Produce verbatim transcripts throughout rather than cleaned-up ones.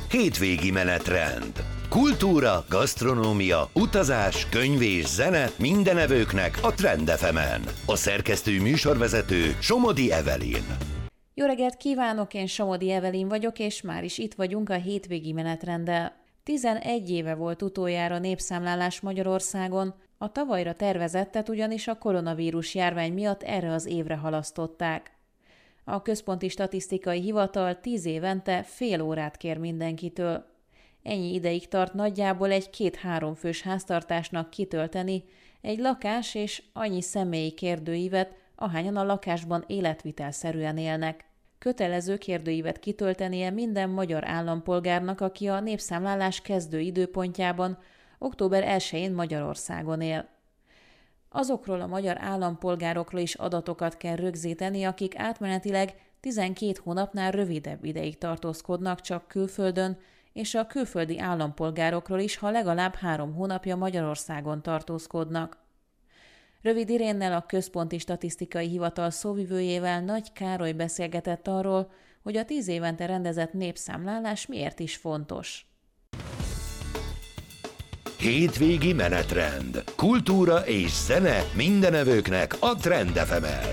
Hétvégi menetrend. Kultúra, gasztronómia, utazás, könyv és zene minden evőknek a Trend ef emen. A szerkesztő műsorvezető Somodi Evelyn. Jó reggelt kívánok, én Somodi Evelyn vagyok, és már is itt vagyunk a hétvégi menetrenddel. tizenegy éve volt utoljára népszámlálás Magyarországon, a tavalyra tervezettet ugyanis a koronavírus járvány miatt erre az évre halasztották. A Központi Statisztikai Hivatal tíz évente fél órát kér mindenkitől. Ennyi ideig tart nagyjából egy két-három fős háztartásnak kitölteni egy lakás és annyi személyi kérdőívet, ahányan a lakásban életvitelszerűen élnek. Kötelező kérdőívet kitöltenie minden magyar állampolgárnak, aki a népszámlálás kezdő időpontjában, október elsején Magyarországon él. Azokról a magyar állampolgárokról is adatokat kell rögzíteni, akik átmenetileg tizenkét hónapnál rövidebb ideig tartózkodnak csak külföldön, és a külföldi állampolgárokról is, ha legalább három hónapja Magyarországon tartózkodnak. Rövid Irénnel, a Központi Statisztikai Hivatal szóvivőjével Nagy Károly beszélgetett arról, hogy a tíz évente rendezett népszámlálás miért is fontos. Hétvégi menetrend. Kultúra és zene minden evőknek a Trend ef emen.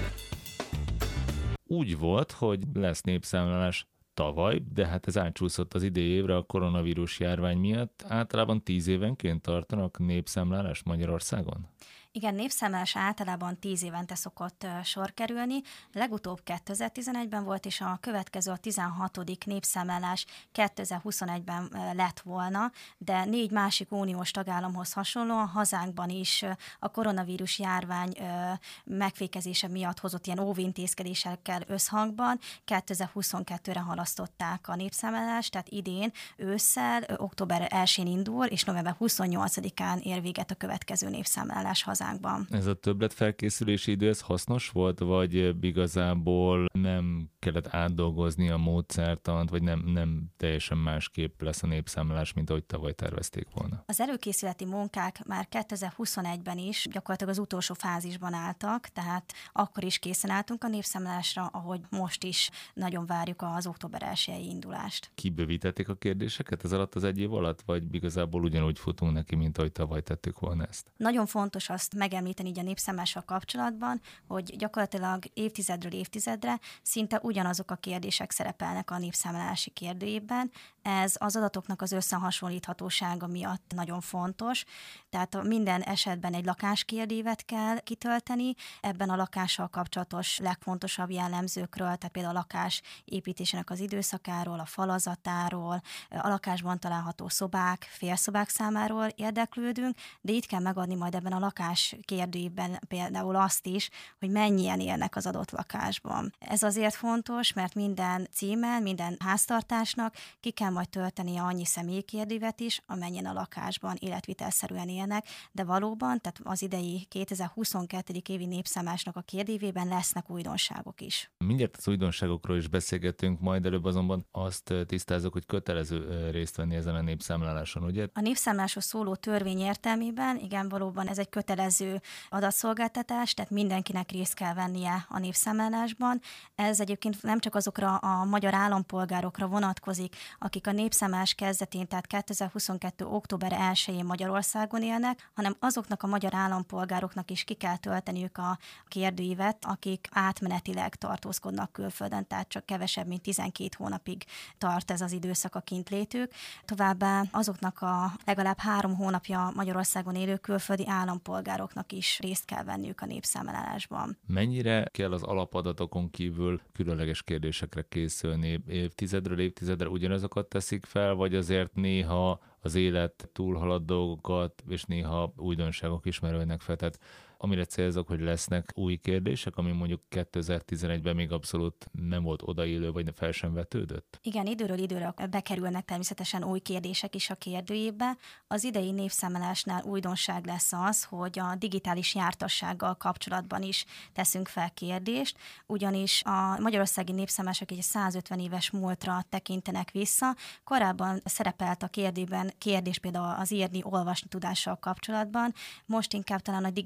Úgy volt, hogy lesz népszámlálás tavaly, de hát ez átcsúszott az idei évre a koronavírus járvány miatt. Általában tíz évenként tartanak népszámlálást Magyarországon? Igen, népszámlálás általában tíz évente szokott uh, sor kerülni. Legutóbb kétezer-tizenegyben volt, és a következő a tizenhatodik népszámlálás kétezer-huszonegyben uh, lett volna, de négy másik uniós tagállamhoz hasonlóan hazánkban is uh, a koronavírus járvány uh, megfékezése miatt hozott ilyen óvintézkedésekkel összhangban kétezer-huszonkettőre halasztották a népszámlálást, tehát idén ősszel, uh, október elsején indul, és november huszonnyolcadikán ér véget a következő népszámlálás hazánkban. Ez a többlet felkészülési idő, ez hasznos volt, vagy igazából nem kellett átdolgozni a módszertant, vagy nem, nem teljesen másképp lesz a népszámlálás, mint ahogy tavaly tervezték volna? Az előkészületi munkák már kétezer-huszonegyben is gyakorlatilag az utolsó fázisban álltak, tehát akkor is készen álltunk a népszámlálásra, ahogy most is nagyon várjuk az október elsejei indulást. Kibővítették a kérdéseket ez alatt az egy év alatt, vagy igazából ugyanúgy futunk neki, mint ahogy tavaly tettük volna ezt? Nagyon fontos azt megemlíteni így a népszámlálással kapcsolatban, hogy gyakorlatilag évtizedről évtizedre szinte ugyanazok a kérdések szerepelnek a népszámlálási kérdőívben. Ez az adatoknak az összehasonlíthatósága miatt nagyon fontos. Tehát minden esetben egy lakáskérdőívet kell kitölteni, ebben a lakással kapcsolatos legfontosabb jellemzőkről, tehát például a lakás építésének az időszakáról, a falazatáról, a lakásban található szobák, félszobák számáról érdeklődünk, de itt kell megadni majd ebben a lakás kérdőívben például azt is, hogy mennyien élnek az adott lakásban. Ez azért fontos, mert minden címen, minden háztartásnak ki kell majd töltenie annyi személyi kérdőívet is, amennyien a lakásban életvitelszerűen élnek, de valóban, tehát az idei kétezer-huszonkettő. évi népszámlálásnak a kérdőívében lesznek újdonságok is. Mindjárt az újdonságokról is beszélgetünk, majd előbb azonban azt tisztázok, hogy kötelező részt venni ezen a népszámláláson, ugye? A népszámlálásról szóló törvény értelmében, igen, valóban ez egy kötelező adatszolgáltatás, tehát mindenkinek részt kell vennie a népszámlálásban. Ez egyébként nem csak azokra a magyar állampolgárokra vonatkozik, akik a népszámlálás kezdetén, tehát kétezer-huszonkettő. október elsején Magyarországon élnek, hanem azoknak a magyar állampolgároknak is ki kell tölteniük a kérdőívet, akik átmenetileg tartózkodnak külföldön, tehát csak kevesebb, mint tizenkét hónapig tart ez az időszak a kintlétük. Továbbá azoknak a legalább három hónapja Magyarországon élő külföldi állampolgároknak is részt kell venniük a népszámlálásban. Mennyire kell az alapadatokon kívül különleges kérdésekre készülni? Évtizedről évtizedre ugyanazokat teszik fel, vagy azért néha az élet túlhalad dolgokat, és néha újdonságok is merülnek fel? Tehát amire célzok, hogy lesznek új kérdések, ami mondjuk kétezer-tizenegyben még abszolút nem volt odaillő, vagy fel sem vetődött? Igen, időről időre bekerülnek természetesen új kérdések is a kérdőívbe. Az idei népszámlálásnál újdonság lesz az, hogy a digitális jártassággal kapcsolatban is teszünk fel kérdést, ugyanis a magyarországi népszámlálások egy százötven éves múltra tekintenek vissza. Korábban szerepelt a kérdőben kérdés például az írni, olvasni tudással kapcsolatban, most inkább talán a digitális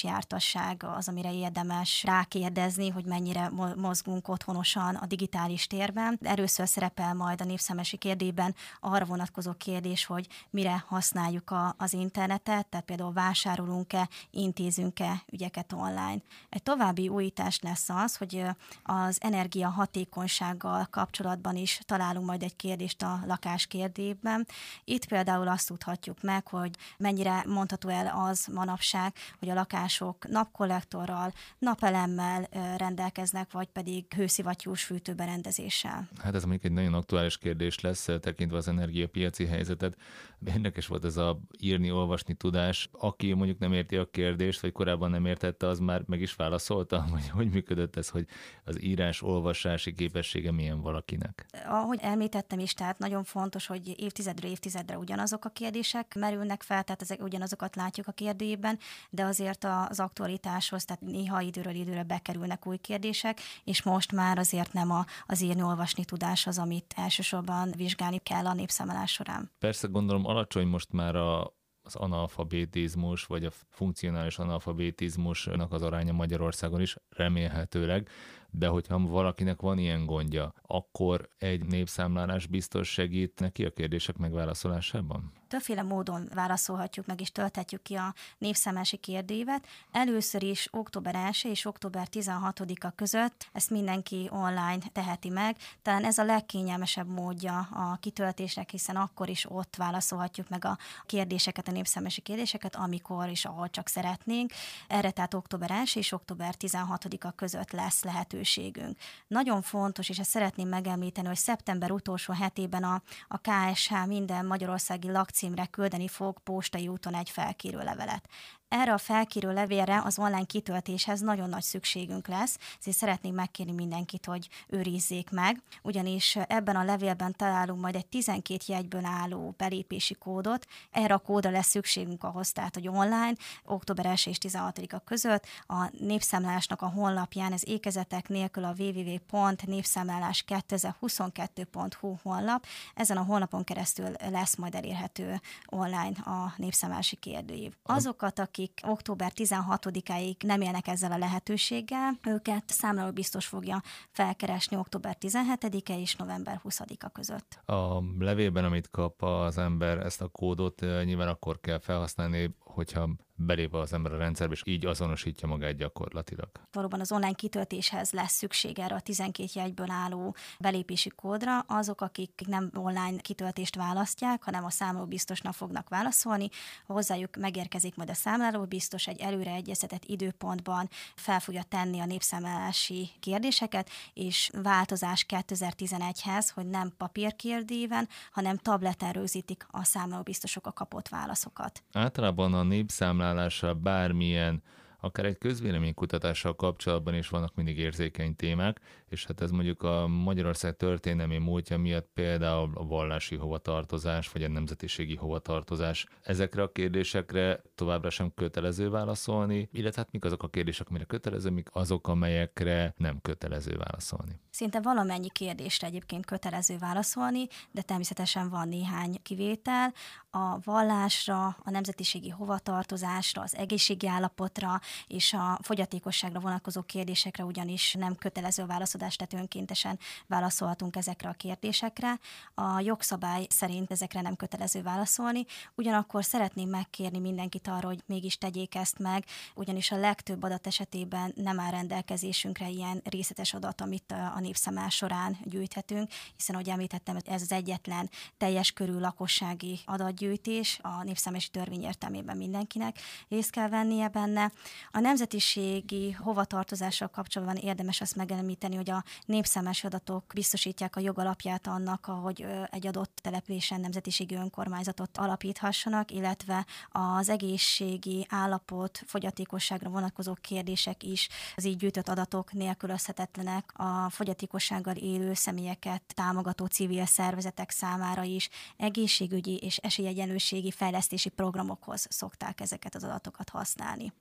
jártasság az, amire érdemes rákérdezni, hogy mennyire mozgunk otthonosan a digitális térben. Először szerepel majd a népszámlálási kérdőívben arra vonatkozó kérdés, hogy mire használjuk a, az internetet, tehát például vásárolunk-e, intézünk-e ügyeket online. Egy további újítás lesz az, hogy az energiahatékonysággal kapcsolatban is találunk majd egy kérdést a lakás kérdőívben. Itt például azt tudhatjuk meg, hogy mennyire mondható el az manapság, hogy a lakások napkollektorral, napelemmel rendelkeznek, vagy pedig hőszivattyús fűtőberendezéssel. Hát ez mondjuk egy nagyon aktuális kérdés lesz, tekintve az energiapiaci helyzetet. Érdekes volt ez a írni-olvasni tudás. Aki mondjuk nem érti a kérdést, vagy korábban nem értette, az már meg is válaszolta, vagy hogy működött ez, hogy az írás-olvasási képessége milyen valakinek? Ahogy említettem is, tehát nagyon fontos, hogy évtizedről évtizedre ugyanazok a kérdések merülnek fel, tehát ezek ugyanazokat látjuk a kérdőjében, de azért az aktualitáshoz, tehát néha időről időre bekerülnek új kérdések, és most már azért nem a, az írni-olvasni tudás az, amit elsősorban vizsgálni kell a népszámlálás során. Persze gondolom alacsony most már a az analfabetizmus, vagy a funkcionális analfabetizmusnak az aránya Magyarországon is remélhetőleg, de hogyha valakinek van ilyen gondja, akkor egy népszámlálás biztos segít neki a kérdések megválaszolásában? Többféle módon válaszolhatjuk meg, és tölthetjük ki a népszámlálási kérdőívet. Először is október első és október tizenhatodika között ezt mindenki online teheti meg. Talán ez a legkényelmesebb módja a kitöltésnek, hiszen akkor is ott válaszolhatjuk meg a kérdéseket, a népszámlálási kérdéseket, amikor és ahol csak szeretnénk. Erre tehát október első és október tizenhatodika között lesz lehetőségünk. Nagyon fontos, és ezt szeretném megemlíteni, hogy szeptember utolsó hetében a, a ká es há minden magyarországi lakcímre küldeni fog postai úton egy felkérő levelet. Erre a felkérő levélre az online kitöltéshez nagyon nagy szükségünk lesz, ezért szeretnék megkérni mindenkit, hogy őrizzék meg, ugyanis ebben a levélben találunk majd egy tizenkét jegyből álló belépési kódot. Erre a kódra lesz szükségünk ahhoz, tehát, hogy online, október első és tizenhatodika között a népszámlálásnak a honlapján, ez ékezetek nélkül a double-u double-u double-u pont népszámlálás kétezer-huszonkettő pont hu honlap, ezen a honlapon keresztül lesz majd elérhető online a népszámlálási kérdőív. Azokat, akik akik október tizenhatodikáig nem élnek ezzel a lehetőséggel, őket számláló biztos fogja felkeresni október tizenhetedike és november huszadika között. A levélben, amit kap az ember, ezt a kódot nyilván akkor kell felhasználni, hogyha belép az ember a rendszerbe, és így azonosítja magát gyakorlatilag. Valóban az online kitöltéshez lesz szükség erre a tizenkét jegyből álló belépési kódra. Azok, akik nem online kitöltést választják, hanem a számlálóbiztosnak fognak válaszolni, hozzájuk megérkezik majd a számlálóbiztos, egy előre egyeztetett időpontban fel fogja tenni a népszámlálási kérdéseket, és változás kétezer-tizenegyhez, hogy nem papírkérdőíven, hanem tableten rögzítik a számlálóbiztosok a kapott válaszokat. Általában a népszámlálással bármilyen, akár egy közvéleménykutatással kapcsolatban is vannak mindig érzékeny témák, és hát ez mondjuk a Magyarország történelmi múltja miatt például a vallási hovatartozás, vagy a nemzetiségi hovatartozás. Ezekre a kérdésekre továbbra sem kötelező válaszolni, illetve hát mik azok a kérdések, amire kötelező, mik azok, amelyekre nem kötelező válaszolni. Szinte valamennyi kérdésre egyébként kötelező válaszolni, de természetesen van néhány kivétel. A vallásra, a nemzetiségi hovatartozásra, az egészségi állapotra és a fogyatékosságra vonatkozó kérdésekre ugyanis nem kötelező válaszadást, tehát önkéntesen válaszolhatunk ezekre a kérdésekre. A jogszabály szerint ezekre nem kötelező válaszolni, ugyanakkor szeretném megkérni mindenkit arra, hogy mégis tegyék ezt meg, ugyanis a legtöbb adat esetében nem áll rendelkezésünkre ilyen részletes adat, amit a népszámlálás során gyűjthetünk, hiszen, ahogy említettem, ez az egyetlen teljes körű lakossági adatgyűjtés, a népszámlálási törvény értelmében mindenkinek részt kell vennie benne. A nemzetiségi hovatartozással kapcsolatban érdemes azt megemlíteni, hogy a népszámlálási adatok biztosítják a jogalapját annak, hogy egy adott településen nemzetiségi önkormányzatot alapíthassanak, illetve az egészségi állapot, fogyatékosságra vonatkozó kérdések is az így gyűjtött adatok nélkülözhetetlenek a fogyatékossággal élő személyeket támogató civil szervezetek számára is. Egészségügyi és esélyegyenlőségi fejlesztési programokhoz szokták ezeket az adatokat használni. Az elmúlt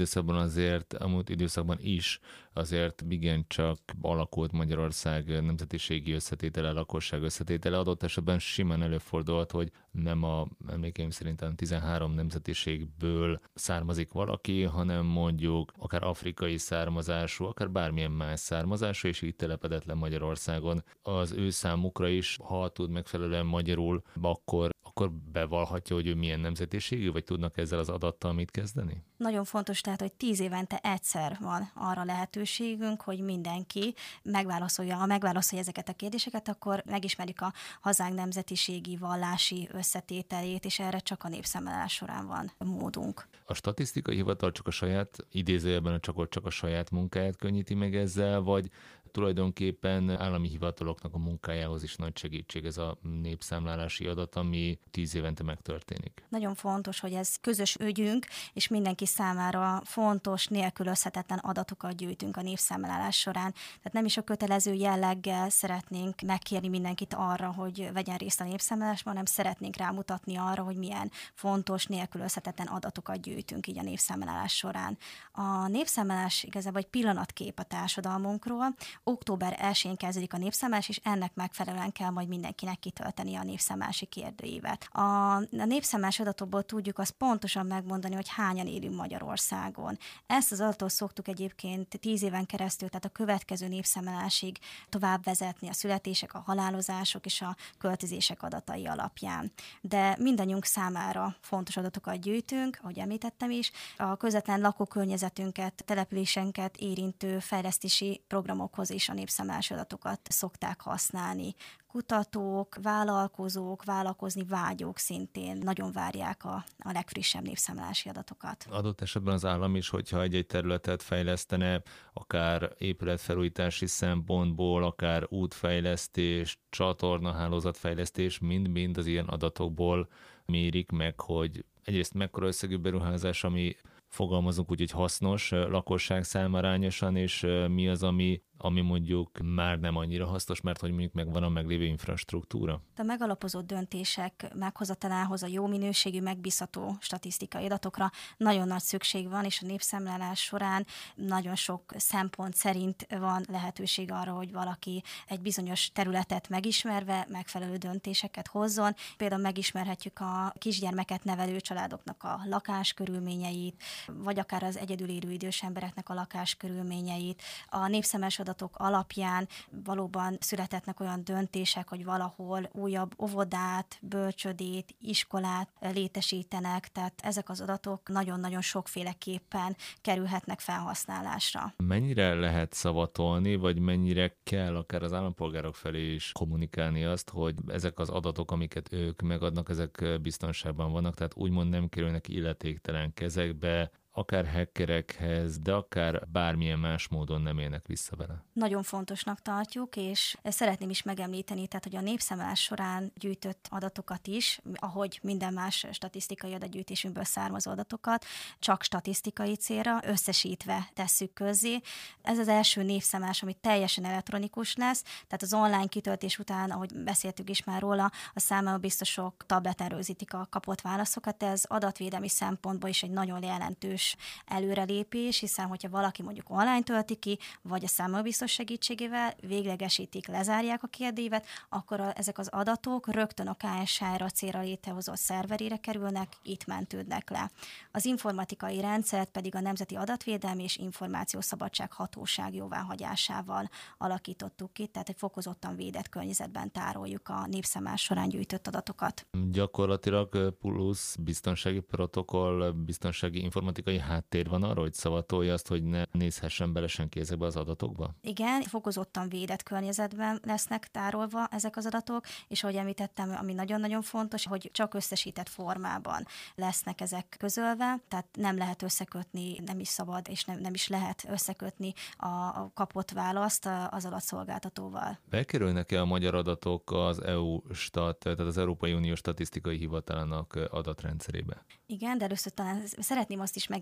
időszakban azért, a múlt időszakban is azért igencsak alakult Magyarország nemzetiségi összetétele, lakosság összetétele. Adott esetben simán előfordulhat, hogy nem a emlékeim szerint tizenhárom nemzetiségből származik valaki, hanem mondjuk akár afrikai származású, akár bármilyen más származású, és így telepedett le Magyarországon. Az ő számukra is, ha tud megfelelően magyarul, akkor, akkor bevallhatja, hogy ő milyen nemzetiségű, vagy tudnak ezzel az adattal mit kezdeni? Nagyon fontos tehát, hogy tíz évente egyszer van arra lehetőségünk, hogy mindenki megválaszolja, ha megválaszolja ezeket a kérdéseket, akkor megismerjük a hazánk nemzetiségi, vallási összetételét, és erre csak a népszámlálás során van módunk. A statisztikai hivatal csak a saját, idézőjelben csak, csak a saját munkáját könnyíti meg ezzel, vagy tulajdonképpen állami hivataloknak a munkájához is nagy segítség ez a népszámlálási adat, ami tíz évente megtörténik. Nagyon fontos, hogy ez közös ügyünk, és mindenki számára fontos, nélkülözhetetlen adatokat gyűjtünk a népszámlálás során. Tehát nem is a kötelező jelleggel szeretnénk megkérni mindenkit arra, hogy vegyen részt a népszámlálásban, hanem szeretnénk rámutatni arra, hogy milyen fontos, nélkülözhetetlen adatokat gyűjtünk így a népszámlálás során. A népszámlálás igazából egy pillanatkép a társadalmunkról. október elsején kezdődik a népszámlálás, és ennek megfelelően kell majd mindenkinek kitölteni a népszámlálási kérdőívet. A, a népszámlálási adatokból tudjuk azt pontosan megmondani, hogy hányan élünk Magyarországon. Ezt az adatot szoktuk egyébként tíz éven keresztül, tehát a következő népszámlálásig tovább vezetni a születések, a halálozások és a költözések adatai alapján. De mindannyiunk számára fontos adatokat gyűjtünk, ahogy említettem is, a közvetlen lakókörnyezetünket, településenket érintő fejlesztési programokhoz is a népszámlálási adatokat szokták használni. Kutatók, vállalkozók, vállalkozni vágyók szintén nagyon várják a, a legfrissebb népszámlálási adatokat. Adott esetben az állam is, hogyha egy-egy területet fejlesztene, akár épületfelújítási szempontból, akár útfejlesztés, csatornahálózatfejlesztés, mind-mind az ilyen adatokból mérik meg, hogy egyrészt mekkora összegű beruházás, ami fogalmazunk úgy, hogy hasznos lakosság számarányosan, és mi az, ami, ami mondjuk már nem annyira hasznos, mert hogy mondjuk megvan a meglévő infrastruktúra. A megalapozott döntések meghozatalához a jó minőségű, megbízható statisztikai adatokra nagyon nagy szükség van, és a népszámlálás során nagyon sok szempont szerint van lehetőség arra, hogy valaki egy bizonyos területet megismerve megfelelő döntéseket hozzon. Például megismerhetjük a kisgyermeket nevelő családoknak a lakáskörülményeit, vagy akár az egyedül élő idős embereknek a lakáskörülményeit. A népszámlálás adatok alapján valóban születhetnek olyan döntések, hogy valahol újabb óvodát, bölcsödét, iskolát létesítenek, tehát ezek az adatok nagyon-nagyon sokféleképpen kerülhetnek felhasználásra. Mennyire lehet szavatolni, vagy mennyire kell akár az állampolgárok felé is kommunikálni azt, hogy ezek az adatok, amiket ők megadnak, ezek biztonságban vannak, tehát úgymond nem kerülnek illetéktelen kezekbe, akár hackerekhez, de akár bármilyen más módon nem élnek vissza vele. Nagyon fontosnak tartjuk, és szeretném is megemlíteni, tehát, hogy a népszámlálás során gyűjtött adatokat is, ahogy minden más statisztikai adatgyűjtésünkből származó adatokat, csak statisztikai célra összesítve tesszük közzé. Ez az első népszámlálás, ami teljesen elektronikus lesz, tehát az online kitöltés után, ahogy beszéltük is már róla, a számlabiztosok tableten rögzítik a kapott válaszokat, ez adatvédelmi szempontból is egy nagyon jelentős előrelépés, hiszen hogyha valaki mondjuk online tölti ki, vagy a számlabiztos segítségével véglegesítik, lezárják a kérdőívet, akkor a, ezek az adatok rögtön a ká es há-ra célra létrehozott szerverére kerülnek, itt mentődnek le. Az informatikai rendszert pedig a Nemzeti Adatvédelmi és Információszabadság Hatóság jóváhagyásával alakítottuk ki, tehát egy fokozottan védett környezetben tároljuk a népszámlálás során gyűjtött adatokat. Gyakorlatilag plusz biztonsági protokoll, biztonsági informatikai háttér van arra, hogy szavatolja azt, hogy ne nézhessen bele senki ezekbe az adatokba? Igen, fokozottan védett környezetben lesznek tárolva ezek az adatok, és ahogy említettem, ami nagyon-nagyon fontos, hogy csak összesített formában lesznek ezek közölve, tehát nem lehet összekötni, nem is szabad, és nem, nem is lehet összekötni a, a kapott választ az adatszolgáltatóval. Bekerülnek-e a magyar adatok az é u-stat, tehát az Európai Unió Statisztikai Hivatalának adatrendszerébe? Igen, de először talán szeretném azt is meg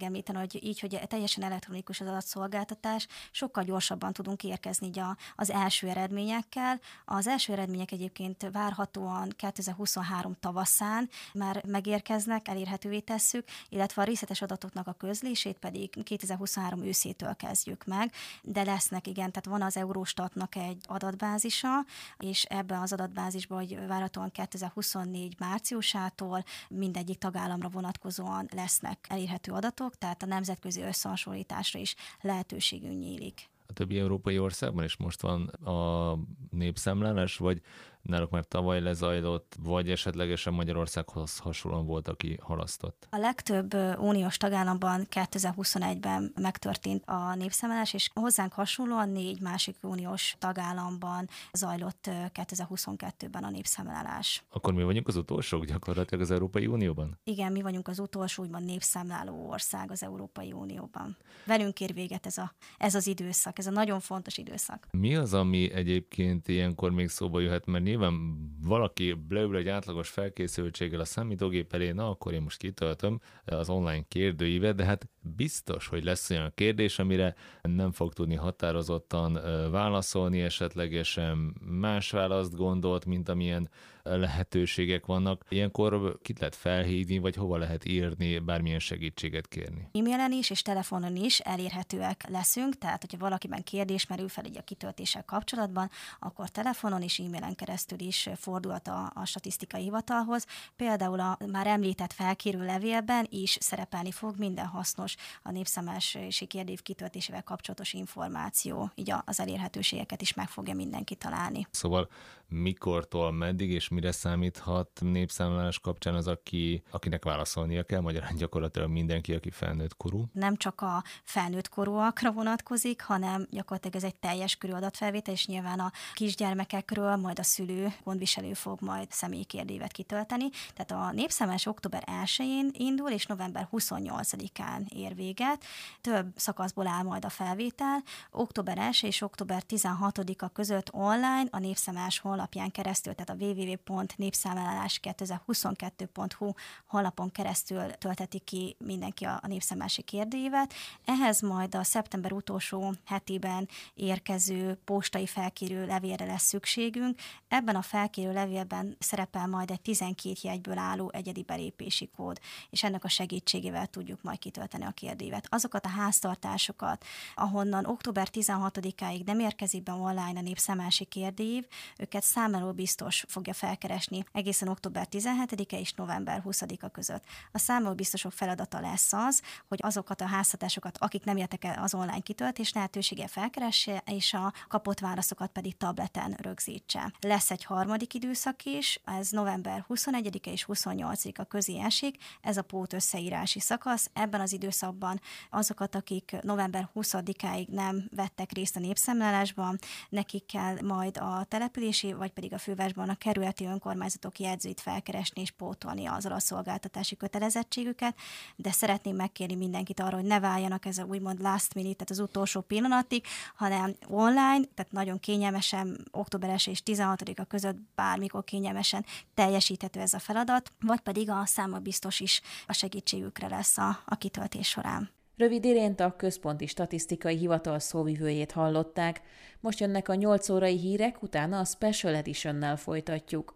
megemlíteni, hogy így, hogy teljesen elektronikus az adatszolgáltatás, sokkal gyorsabban tudunk érkezni így a, az első eredményekkel. Az első eredmények egyébként várhatóan kétezer-huszonhárom tavaszán már megérkeznek, elérhetővé tesszük, illetve a részletes adatoknak a közlését pedig kétezer-huszonhárom őszétől kezdjük meg, de lesznek, igen, tehát van az Eurostatnak egy adatbázisa, és ebben az adatbázisban, hogy várhatóan kétezer-huszonnégy márciusától mindegyik tagállamra vonatkozóan lesznek elérhető adatok, tehát a nemzetközi összehasonlításra is lehetőségünk nyílik. A többi európai országban is most van a népszámlálás, vagy náluk már tavaly lezajlott, vagy esetlegesen Magyarországhoz hasonlóan volt, aki halasztott? A legtöbb uniós tagállamban kétezer-huszonegyben megtörtént a népszámlálás, és hozzánk hasonlóan négy másik uniós tagállamban zajlott kétezer-huszonkettőben a népszámlálás. Akkor mi vagyunk az utolsók gyakorlatilag az Európai Unióban? Igen, mi vagyunk az utolsó, úgymond népszámláló ország az Európai Unióban. Velünk ér véget ez, a, ez az időszak, ez a nagyon fontos időszak. Mi az, ami egyébként ilyenkor még szóba jöhet, mert nyilván valaki leül egy átlagos felkészültséggel a számítógép elé, na akkor én most kitöltöm az online kérdőívet, de hát biztos, hogy lesz olyan kérdés, amire nem fog tudni határozottan válaszolni, esetlegesen más választ gondolt, mint amilyen lehetőségek vannak. Ilyenkor kit lehet felhívni, vagy hova lehet írni, bármilyen segítséget kérni? E-mailen is és telefonon is elérhetőek leszünk, tehát hogyha valakiben kérdés merül fel így a kitöltéssel kapcsolatban, akkor telefonon és e-mailen keresztül is fordulhat a, a statisztikai hivatalhoz. Például a már említett felkérő levélben is szerepelni fog minden hasznos a népszámlálási kérdőív kitöltésével kapcsolatos információ, így az elérhetőségeket is meg fogja mindenki találni. Szóval mikortól meddig és mire számíthat népszámlálás kapcsán az, aki, akinek válaszolnia kell, magyarán gyakorlatilag mindenki, aki felnőtt korú? Nem csak a felnőtt korúakra vonatkozik, hanem gyakorlatilag ez egy teljes körű adatfelvétel, és nyilván a kisgyermekekről majd a szülő, gondviselő fog majd személyi kérdőívet kitölteni. Tehát a népszámlálás október elsején indul, és november huszonnyolcadikán ér véget. Több szakaszból áll majd a felvétel. október elsején és október tizenhatodika között online a népszámlálás honlapján keresztül, tehát a double-u double-u double-u pont népszámlálás kétezer-huszonkettő pont hu honlapon keresztül tölteti ki mindenki a, a népszámlálási kérdőívet. Ehhez majd a szeptember utolsó hetében érkező postai felkérő levélre lesz szükségünk. Ebben a felkérő levélben szerepel majd egy tizenkét jegyből álló egyedi belépési kód, és ennek a segítségével tudjuk majd kitölteni a kérdőívet. Azokat a háztartásokat, ahonnan október tizenhatodikáig nem érkezik be online a népszámlálási kérdőív, őket számláló biztos fogja felkeresni egészen október tizenhetedike és november huszadika között. A számláló biztosok feladata lesz az, hogy azokat a háztartásokat, akik nem értek el az online kitöltés lehetőséggel felkeresse, és a kapott válaszokat pedig tableten rögzítse. Lesz egy harmadik időszak is, ez november huszonegyedike és huszonnyolcadika közé esik, ez a pót összeírási szakasz. Ebben az időszakban azokat, akik november huszadikáig nem vettek részt a népszámlálásban, nekik kell majd a települési, vagy pedig a fővárosban a kerületi önkormányzatok jegyzőit felkeresni és pótolni az alapszolgáltatási kötelezettségüket, de szeretném megkérni mindenkit arra, hogy ne váljanak ez a úgymond last minute, tehát az utolsó pillanatig, hanem online, tehát nagyon kényelmesen október elsején és tizenhatodika között bármikor kényelmesen teljesíthető ez a feladat, vagy pedig a számlabiztos is a segítségükre lesz a, a kitöltés során. Rövid Irént, a Központi Statisztikai Hivatal szóvivőjét hallották. Most jönnek a nyolc órai hírek, utána a Special Edition-nel folytatjuk.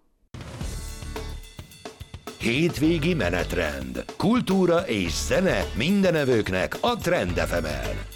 Hétvégi menetrend. Kultúra és zene mindenevőknek a Trend ef emen.